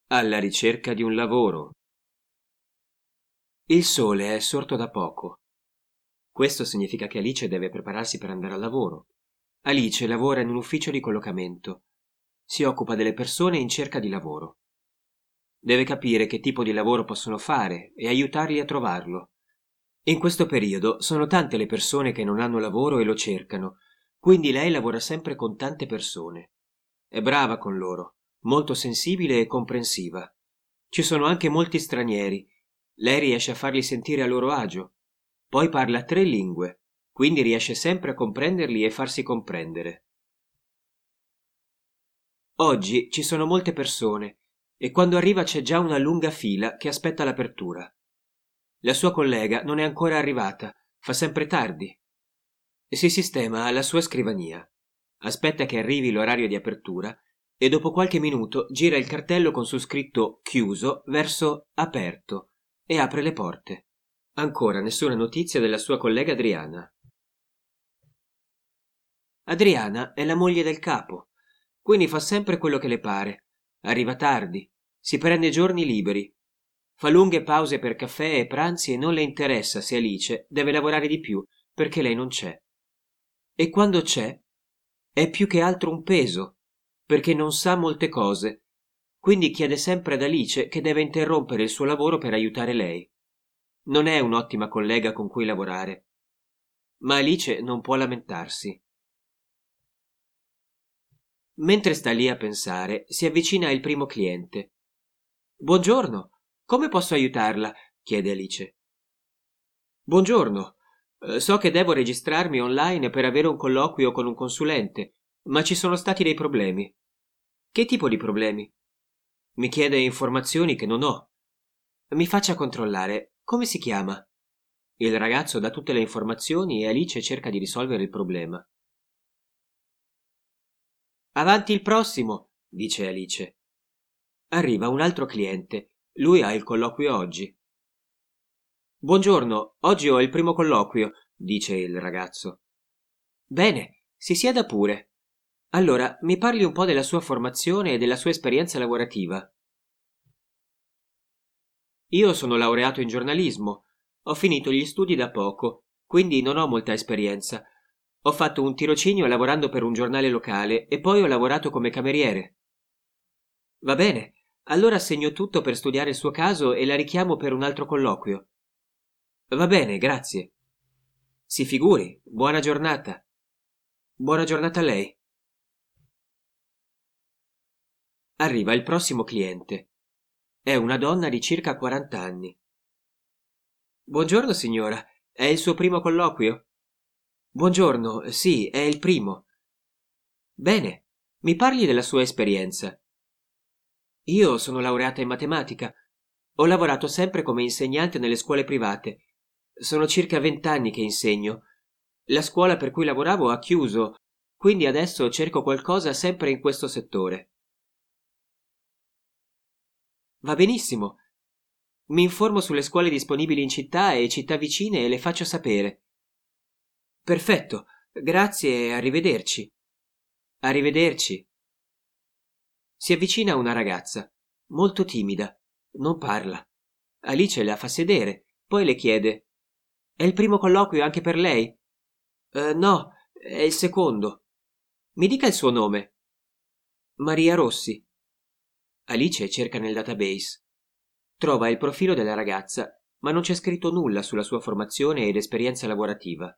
alla ricerca di un lavoro. Il sole è sorto da poco. Questo significa che Alice deve prepararsi per andare al lavoro. Alice lavora in un ufficio di collocamento. Si occupa delle persone in cerca di lavoro. Deve capire che tipo di lavoro possono fare e aiutarli a trovarlo. In questo periodo sono tante le persone che non hanno lavoro e lo cercano, quindi lei lavora sempre con tante persone. È brava con loro, molto sensibile e comprensiva. Ci sono anche molti stranieri. Lei riesce a farli sentire a loro agio. Poi parla 3 lingue, quindi riesce sempre a comprenderli e farsi comprendere. Oggi ci sono molte persone e quando arriva c'è già una lunga fila che aspetta l'apertura. La sua collega non è ancora arrivata, fa sempre tardi. Si sistema alla sua scrivania. Aspetta che arrivi l'orario di apertura e dopo qualche minuto gira il cartello con su scritto chiuso verso aperto e apre le porte. Ancora nessuna notizia della sua collega Adriana. Adriana è la moglie del capo, quindi fa sempre quello che le pare. Arriva tardi, si prende giorni liberi, fa lunghe pause per caffè e pranzi e non le interessa se Alice deve lavorare di più perché lei non c'è. E quando c'è, è più che altro un peso, perché non sa molte cose, quindi chiede sempre ad Alice che deve interrompere il suo lavoro per aiutare lei. Non è un'ottima collega con cui lavorare, ma Alice non può lamentarsi. Mentre sta lì a pensare, si avvicina il primo cliente. Buongiorno, come posso aiutarla? Chiede Alice. Buongiorno, so che devo registrarmi online per avere un colloquio con un consulente, ma ci sono stati dei problemi. Che tipo di problemi? Mi chiede informazioni che non ho. Mi faccia controllare. Come si chiama? Il ragazzo dà tutte le informazioni e Alice cerca di risolvere il problema. Avanti il prossimo, dice Alice. Arriva un altro cliente. Lui ha il colloquio oggi. Buongiorno, oggi ho il primo colloquio, dice il ragazzo. Bene, si sieda pure. Allora, mi parli un po' della sua formazione e della sua esperienza lavorativa. Io sono laureato in giornalismo. Ho finito gli studi da poco, quindi non ho molta esperienza. Ho fatto un tirocinio lavorando per un giornale locale e poi ho lavorato come cameriere. Va bene, allora segno tutto per studiare il suo caso e la richiamo per un altro colloquio. Va bene, grazie. Si figuri, buona giornata. Buona giornata a lei. Arriva il prossimo cliente. È una donna di circa 40 anni. Buongiorno signora, è il suo primo colloquio? Buongiorno, sì, è il primo. Bene, mi parli della sua esperienza. Io sono laureata in matematica. Ho lavorato sempre come insegnante nelle scuole private. Sono circa 20 anni che insegno. La scuola per cui lavoravo ha chiuso, quindi adesso cerco qualcosa sempre in questo settore. Va benissimo. Mi informo sulle scuole disponibili in città e città vicine e le faccio sapere. Perfetto, grazie e arrivederci. Arrivederci. Si avvicina una ragazza, molto timida, non parla. Alice la fa sedere, poi le chiede: È il primo colloquio anche per lei? No, è il secondo. Mi dica il suo nome. Maria Rossi. Alice cerca nel database. Trova il profilo della ragazza, ma non c'è scritto nulla sulla sua formazione ed esperienza lavorativa.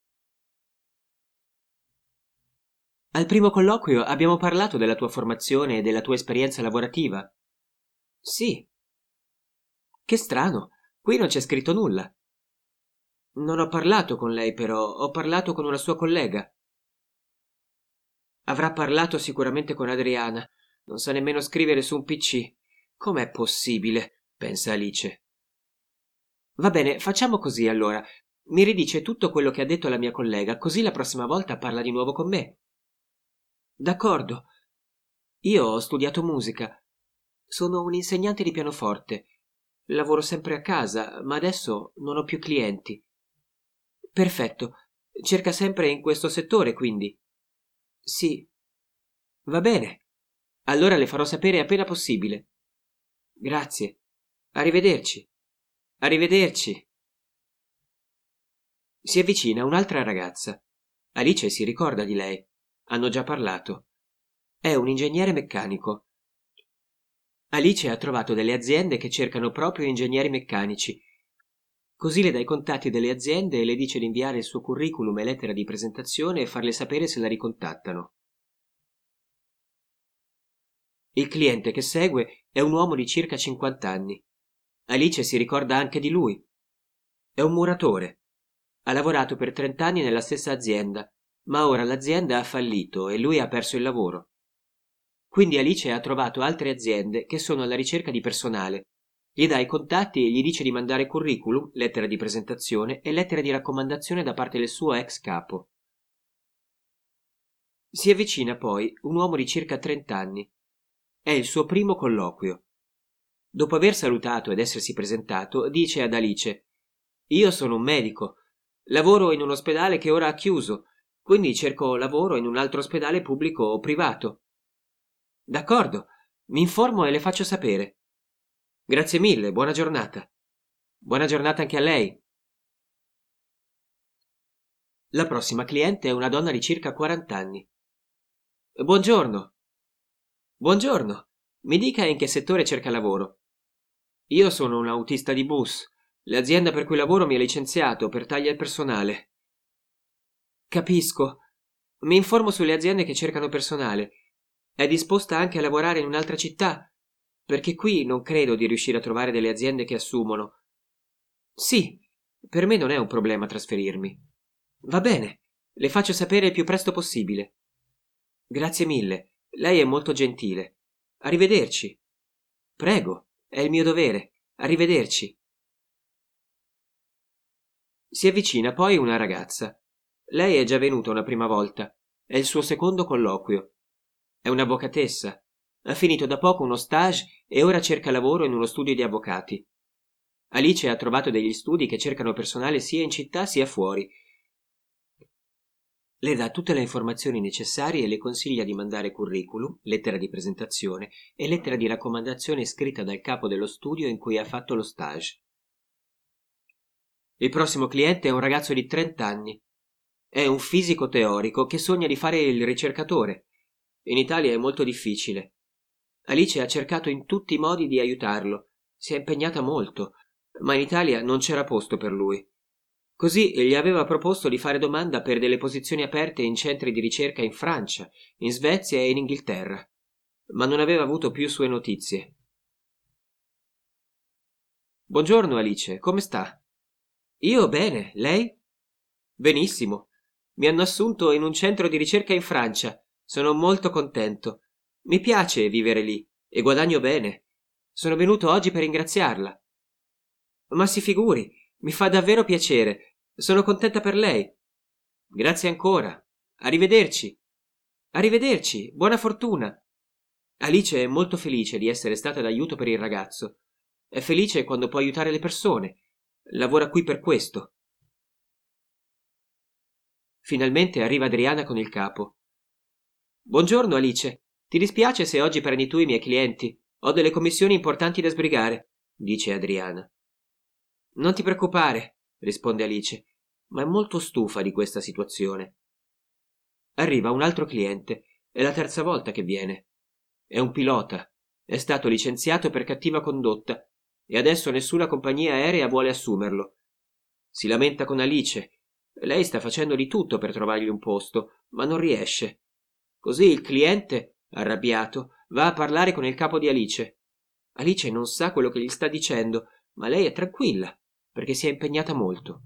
Al primo colloquio abbiamo parlato della tua formazione e della tua esperienza lavorativa. Sì. Che strano, qui non c'è scritto nulla. Non ho parlato con lei, però, ho parlato con una sua collega. Avrà parlato sicuramente con Adriana. Non sa nemmeno scrivere su un PC. Com'è possibile? Pensa Alice. Va bene, facciamo così allora. Mi ridice tutto quello che ha detto la mia collega, così la prossima volta parla di nuovo con me. D'accordo. Io ho studiato musica. Sono un insegnante di pianoforte. Lavoro sempre a casa, ma adesso non ho più clienti. Perfetto. Cerca sempre in questo settore, quindi. Sì. Va bene. Allora le farò sapere appena possibile. Grazie. Arrivederci. Arrivederci. Si avvicina un'altra ragazza. Alice si ricorda di lei. Hanno già parlato. È un ingegnere meccanico. Alice ha trovato delle aziende che cercano proprio ingegneri meccanici. Così le dà i contatti delle aziende e le dice di inviare il suo curriculum e lettera di presentazione e farle sapere se la ricontattano. Il cliente che segue è un uomo di circa 50 anni. Alice si ricorda anche di lui. È un muratore. Ha lavorato per 30 anni nella stessa azienda, ma ora l'azienda ha fallito e lui ha perso il lavoro. Quindi Alice ha trovato altre aziende che sono alla ricerca di personale. Gli dà i contatti e gli dice di mandare curriculum, lettera di presentazione e lettera di raccomandazione da parte del suo ex capo. Si avvicina poi un uomo di circa 30 anni. È il suo primo colloquio. Dopo aver salutato ed essersi presentato, dice ad Alice: «Io sono un medico. Lavoro in un ospedale che ora ha chiuso, quindi cerco lavoro in un altro ospedale pubblico o privato». «D'accordo, mi informo e le faccio sapere». «Grazie mille, buona giornata». «Buona giornata anche a lei». La prossima cliente è una donna di circa 40 anni. «Buongiorno». «Buongiorno. Mi dica in che settore cerca lavoro». «Io sono un autista di bus. L'azienda per cui lavoro mi ha licenziato per tagli al personale». «Capisco. Mi informo sulle aziende che cercano personale. È disposta anche a lavorare in un'altra città? Perché qui non credo di riuscire a trovare delle aziende che assumono». «Sì, per me non è un problema trasferirmi». «Va bene, le faccio sapere il più presto possibile». «Grazie mille, lei è molto gentile. Arrivederci». «Prego, è il mio dovere. Arrivederci». Si avvicina poi una ragazza. Lei è già venuta una prima volta. È il suo secondo colloquio. È un'avvocatessa. Ha finito da poco uno stage e ora cerca lavoro in uno studio di avvocati. Alice ha trovato degli studi che cercano personale sia in città sia fuori. Le dà tutte le informazioni necessarie e le consiglia di mandare curriculum, lettera di presentazione e lettera di raccomandazione scritta dal capo dello studio in cui ha fatto lo stage. Il prossimo cliente è un ragazzo di 30 anni. È un fisico teorico che sogna di fare il ricercatore. In Italia è molto difficile. Alice ha cercato in tutti i modi di aiutarlo. Si è impegnata molto, ma in Italia non c'era posto per lui. Così gli aveva proposto di fare domanda per delle posizioni aperte in centri di ricerca in Francia, in Svezia e in Inghilterra, ma non aveva avuto più sue notizie. «Buongiorno Alice, come sta?» «Io bene, lei?» «Benissimo. Mi hanno assunto in un centro di ricerca in Francia. Sono molto contento. Mi piace vivere lì e guadagno bene. Sono venuto oggi per ringraziarla». «Ma si figuri, mi fa davvero piacere. Sono contenta per lei». «Grazie ancora. Arrivederci». «Arrivederci, buona fortuna». Alice è molto felice di essere stata d'aiuto per il ragazzo. È felice quando può aiutare le persone. Lavora qui per questo. Finalmente arriva Adriana con il capo. «Buongiorno Alice. Ti dispiace se oggi prendi tu i miei clienti? Ho delle commissioni importanti da sbrigare», dice Adriana. «Non ti preoccupare», risponde Alice, ma è molto stufa di questa situazione. Arriva un altro cliente. È la terza volta che viene. È un pilota. È stato licenziato per cattiva condotta e adesso nessuna compagnia aerea vuole assumerlo. Si lamenta con Alice. Lei sta facendo di tutto per trovargli un posto, ma non riesce. Così il cliente, arrabbiato, va a parlare con il capo di Alice. Alice non sa quello che gli sta dicendo, ma lei è tranquilla, perché si è impegnata molto.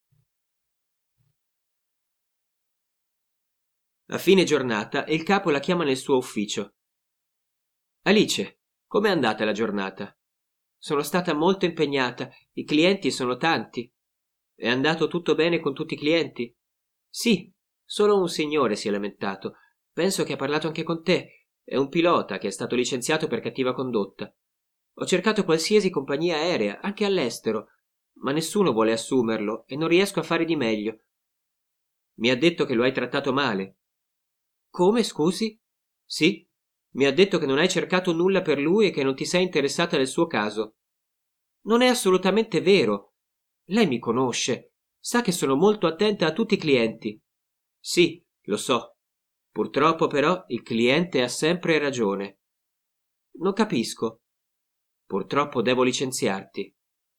A fine giornata il capo la chiama nel suo ufficio. «Alice, com'è andata la giornata?» «Sono stata molto impegnata, i clienti sono tanti». «È andato tutto bene con tutti i clienti?» «Sì, solo un signore si è lamentato. Penso che ha parlato anche con te. È un pilota che è stato licenziato per cattiva condotta. Ho cercato qualsiasi compagnia aerea, anche all'estero, ma nessuno vuole assumerlo e non riesco a fare di meglio». «Mi ha detto che lo hai trattato male». «Come, scusi?» «Sì, Mi ha detto che non hai cercato nulla per lui e che non ti sei interessata del suo caso. Non è assolutamente vero. Lei mi conosce. Sa che sono molto attenta a tutti i clienti. Sì, lo so. Purtroppo però il cliente ha sempre ragione. Non capisco. Purtroppo devo licenziarti.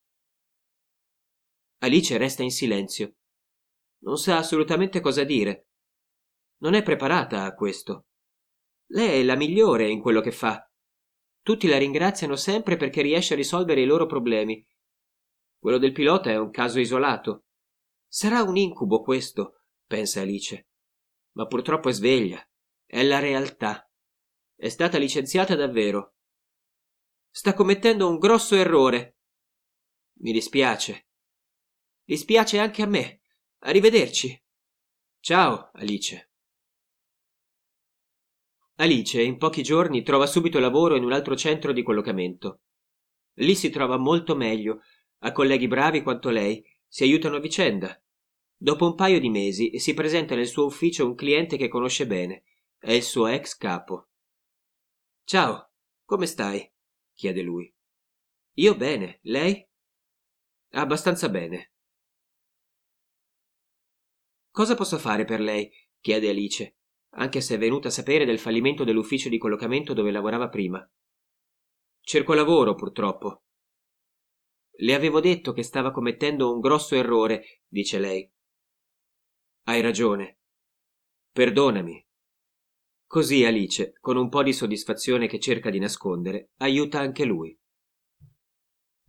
Alice resta in silenzio. Non sa assolutamente cosa dire. Non è preparata a questo. Lei è la migliore in quello che fa. Tutti la ringraziano sempre perché riesce a risolvere i loro problemi. Quello del pilota è un caso isolato. Sarà un incubo questo, pensa Alice. Ma purtroppo è sveglia. È la realtà. È stata licenziata davvero. Sta commettendo un grosso errore. Mi dispiace. Dispiace anche a me. Arrivederci. Ciao, Alice. Alice in pochi giorni trova subito lavoro in un altro centro di collocamento. Lì si trova molto meglio, ha colleghi bravi quanto lei, si aiutano a vicenda. Dopo un paio di mesi si presenta nel suo ufficio un cliente che conosce bene. È il suo ex capo. Ciao, come stai? Chiede lui. Io bene, lei? Abbastanza bene. Cosa posso fare per lei? Chiede Alice, anche se è venuta a sapere del fallimento dell'ufficio di collocamento dove lavorava prima. Cerco lavoro, purtroppo. Le avevo detto che stava commettendo un grosso errore, dice lei. Hai ragione. Perdonami. Così Alice, con un po' di soddisfazione che cerca di nascondere, aiuta anche lui.